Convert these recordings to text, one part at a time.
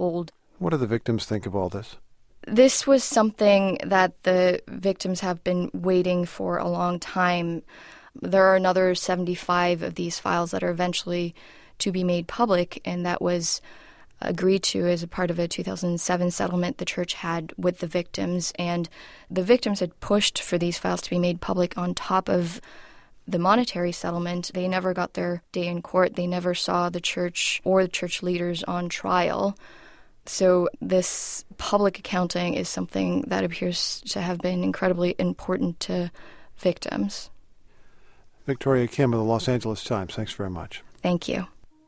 old. What do the victims think of all this? This was something that the victims have been waiting for a long time. There are another 75 of these files that are eventually to be made public, and that was agreed to as a part of a 2007 settlement the church had with the victims. And the victims had pushed for these files to be made public on top of the monetary settlement. They never got their day in court. They never saw the church or the church leaders on trial. So this public accounting is something that appears to have been incredibly important to victims. Victoria Kim of the Los Angeles Times, thanks very much. Thank you.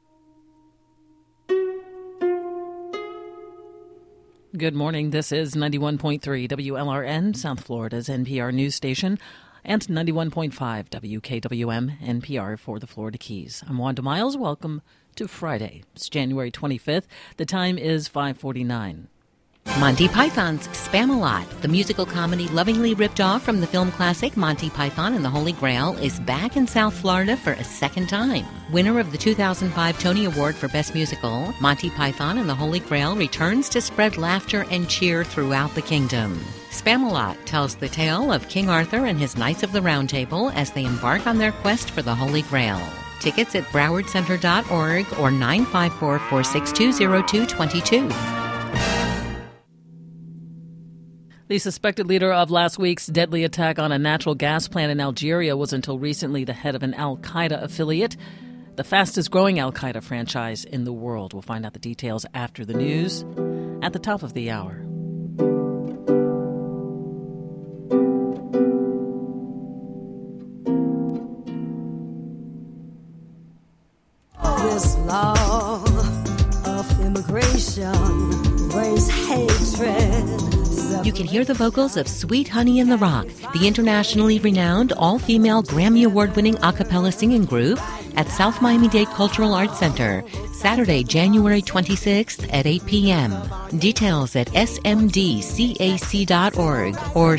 Good morning. This is 91.3 WLRN, South Florida's NPR news station, and 91.5 WKWM NPR for the Florida Keys. I'm Wanda Miles. Welcome to Friday. It's January 25th. The time is 5:49. Monty Python's Spam-A-Lot, the musical comedy lovingly ripped off from the film classic Monty Python and the Holy Grail, is back in South Florida for a second time. Winner of the 2005 Tony Award for Best Musical, Monty Python and the Holy Grail returns to spread laughter and cheer throughout the kingdom. Spam-A-Lot tells the tale of King Arthur and his Knights of the Round Table as they embark on their quest for the Holy Grail. Tickets at browardcenter.org or 954-462-0222. The suspected leader of last week's deadly attack on a natural gas plant in Algeria was until recently the head of an al-Qaeda affiliate, the fastest-growing al-Qaeda franchise in the world. We'll find out the details after the news at the top of the hour. This law of immigration raise hatred. You can hear the vocals of Sweet Honey in the Rock, the internationally renowned all-female Grammy Award-winning a cappella singing group at South Miami-Dade Cultural Arts Center, Saturday, January 26th at 8 p.m. Details at smdcac.org or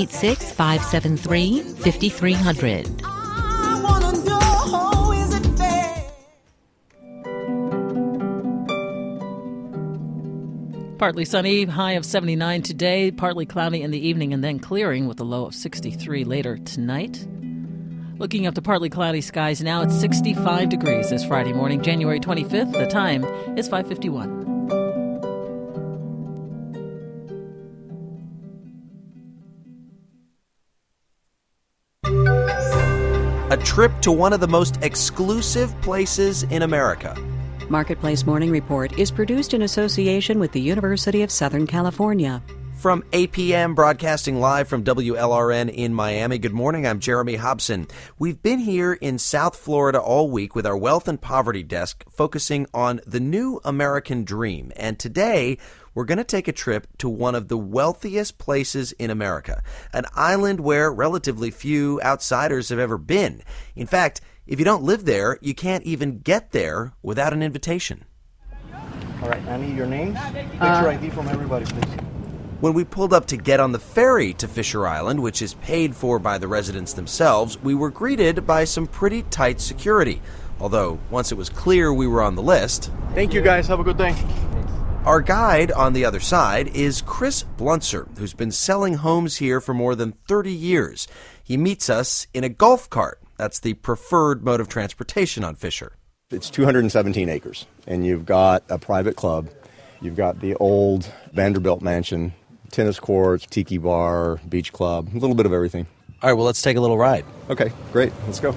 786-573-5300. Partly sunny, high of 79 today, partly cloudy in the evening and then clearing with a low of 63 later tonight. Looking up to partly cloudy skies now, it's 65 degrees this Friday morning, January 25th. The time is 5:51. A trip to one of the most exclusive places in America. Marketplace Morning Report is produced in association with the University of Southern California. From APM, broadcasting live from WLRN in Miami. Good morning, I'm Jeremy Hobson. We've been here in South Florida all week with our Wealth and Poverty Desk, focusing on the new American dream. And today, we're going to take a trip to one of the wealthiest places in America, an island where relatively few outsiders have ever been. In fact, if you don't live there, you can't even get there without an invitation. All right, Annie, your names? Picture ID from everybody, please. When we pulled up to get on the ferry to Fisher Island, which is paid for by the residents themselves, we were greeted by some pretty tight security. Although, once it was clear we were on the list... Thank you, guys. Have a good day. Our guide on the other side is Chris Bluntzer, who's been selling homes here for more than 30 years. He meets us in a golf cart. That's the preferred mode of transportation on Fisher. It's 217 acres, and you've got a private club. You've got the old Vanderbilt mansion, tennis courts, tiki bar, beach club, a little bit of everything. All right, well, let's take a little ride. Okay, great. Let's go.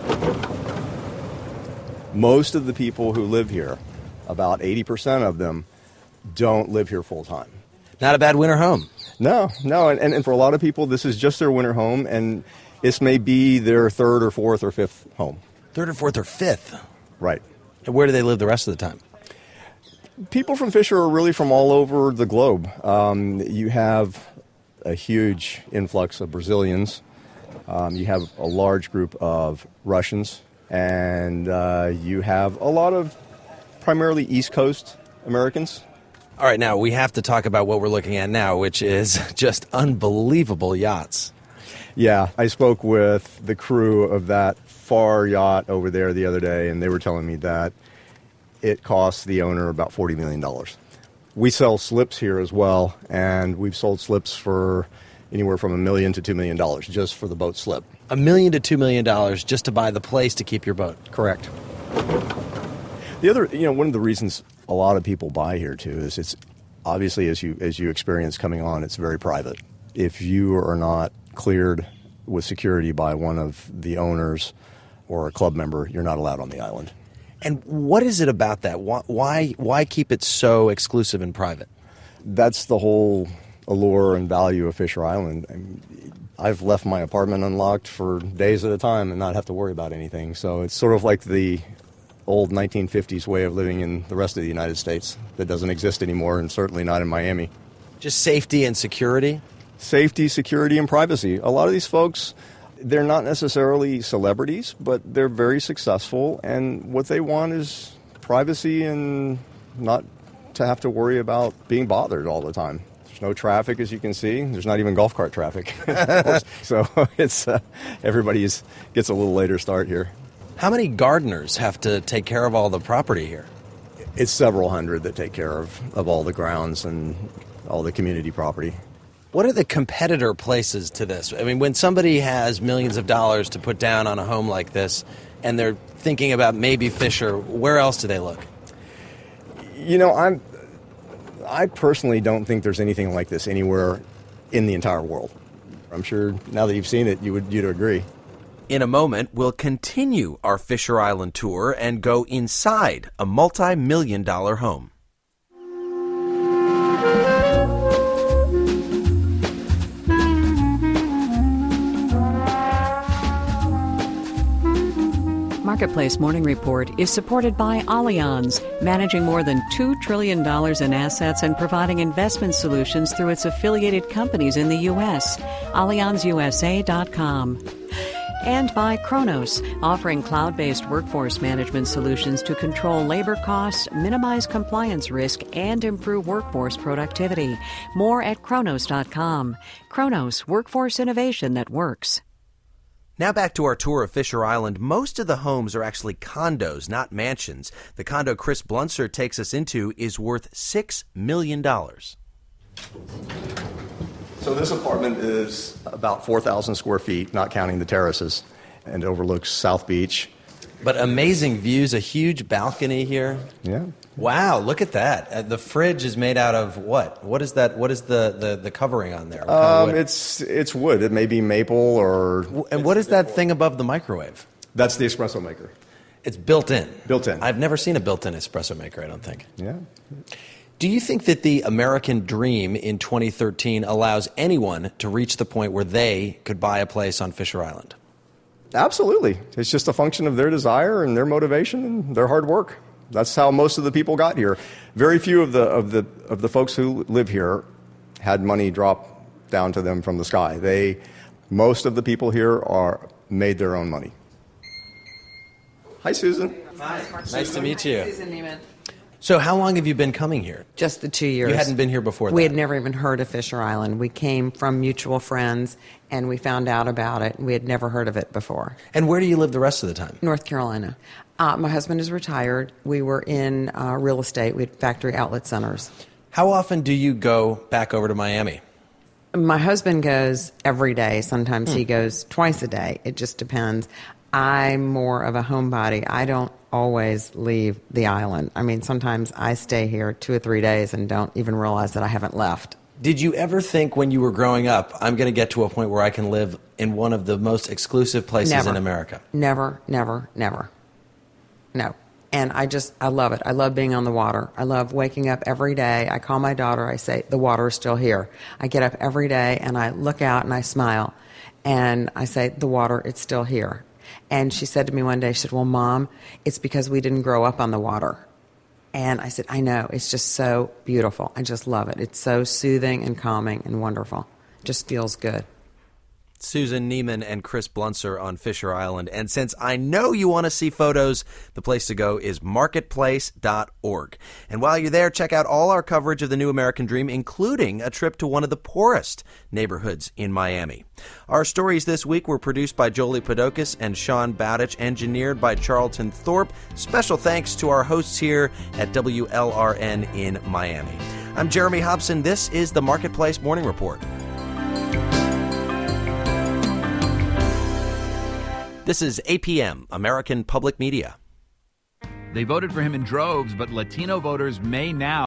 Most of the people who live here, about 80% of them, don't live here full time. Not a bad winter home. No, and for a lot of people, this is just their winter home, and this may be their third or fourth or fifth home. Third or fourth or fifth? Right. And where do they live the rest of the time? People from Fisher are really from all over the globe. You have a huge influx of Brazilians. You have a large group of Russians. And you have a lot of primarily East Coast Americans. All right, now we have to talk about what we're looking at now, which is just unbelievable yachts. Yeah, I spoke with the crew of that Far yacht over there the other day, and they were telling me that it costs the owner about $40 million. We sell slips here as well, and we've sold slips for anywhere from $1 million to $2 million just for the boat slip. $1 million to $2 million just to buy the place to keep your boat. Correct. The other, one of the reasons a lot of people buy here too is it's obviously as you experience coming on, it's very private. If you are not cleared with security by one of the owners or a club member, you're not allowed on the island. And what is it about that? Why keep it so exclusive and private? That's the whole allure and value of Fisher Island. I've left my apartment unlocked for days at a time and not have to worry about anything. So it's sort of like the old 1950s way of living in the rest of the United States that doesn't exist anymore, and certainly not in Miami. Just safety and security? Safety, security, and privacy. A lot of these folks, they're not necessarily celebrities, but they're very successful, and what they want is privacy and not to have to worry about being bothered all the time. There's no traffic, as you can see. There's not even golf cart traffic. So it's everybody gets a little later start here. How many gardeners have to take care of all the property here? It's several hundred that take care of all the grounds and all the community property. What are the competitor places to this? I mean, when somebody has millions of dollars to put down on a home like this and they're thinking about maybe Fisher, where else do they look? I personally don't think there's anything like this anywhere in the entire world. I'm sure now that you've seen it, you'd agree. In a moment, we'll continue our Fisher Island tour and go inside a multi-million-dollar home. Marketplace Morning Report is supported by Allianz, managing more than $2 trillion in assets and providing investment solutions through its affiliated companies in the U.S. AllianzUSA.com. And by Kronos, offering cloud-based workforce management solutions to control labor costs, minimize compliance risk, and improve workforce productivity. More at Kronos.com. Kronos, workforce innovation that works. Now back to our tour of Fisher Island. Most of the homes are actually condos, not mansions. The condo Chris Blunser takes us into is worth $6 million. So this apartment is about 4,000 square feet, not counting the terraces, and overlooks South Beach. But amazing views, a huge balcony here. Yeah. Wow, look at that. The fridge is made out of what? What is that? What is the covering on there? It's wood. It may be maple or... And what is that thing above the microwave? That's the espresso maker. It's built in? Built in. I've never seen a built-in espresso maker, I don't think. Yeah. Do you think that the American dream in 2013 allows anyone to reach the point where they could buy a place on Fisher Island? Absolutely. It's just a function of their desire and their motivation and their hard work. That's how most of the people got here. Very few of the folks who live here had money drop down to them from the sky. Most of the people here made their own money. Hi, Susan. Hi. Nice to meet you. Susan Neiman. So how long have you been coming here? Just the 2 years. You hadn't been here before that? We had never even heard of Fisher Island. We came from mutual friends, and we found out about it. We had never heard of it before. And where do you live the rest of the time? North Carolina. My husband is retired. We were in real estate. We had factory outlet centers. How often do you go back over to Miami? My husband goes every day. Sometimes he goes twice a day. It just depends. I'm more of a homebody. I don't always leave the island. I mean, sometimes I stay here 2 or 3 days and don't even realize that I haven't left. Did you ever think when you were growing up, I'm going to get to a point where I can live in one of the most exclusive places in America? Never, never, never. No. And I love it. I love being on the water. I love waking up every day. I call my daughter. I say, the water is still here. I get up every day and I look out and I smile. And I say, the water, it's still here. And she said to me one day, she said, well, Mom, it's because we didn't grow up on the water. And I said, I know. It's just so beautiful. I just love it. It's so soothing and calming and wonderful. It just feels good. Susan Neiman and Chris Blunser on Fisher Island. And since I know you want to see photos, the place to go is marketplace.org. And while you're there, check out all our coverage of the new American Dream, including a trip to one of the poorest neighborhoods in Miami. Our stories this week were produced by Jolie Podokis and Sean Bowditch, engineered by Charlton Thorpe. Special thanks to our hosts here at WLRN in Miami. I'm Jeremy Hobson. This is the Marketplace Morning Report. This is APM, American Public Media. They voted for him in droves, but Latino voters may now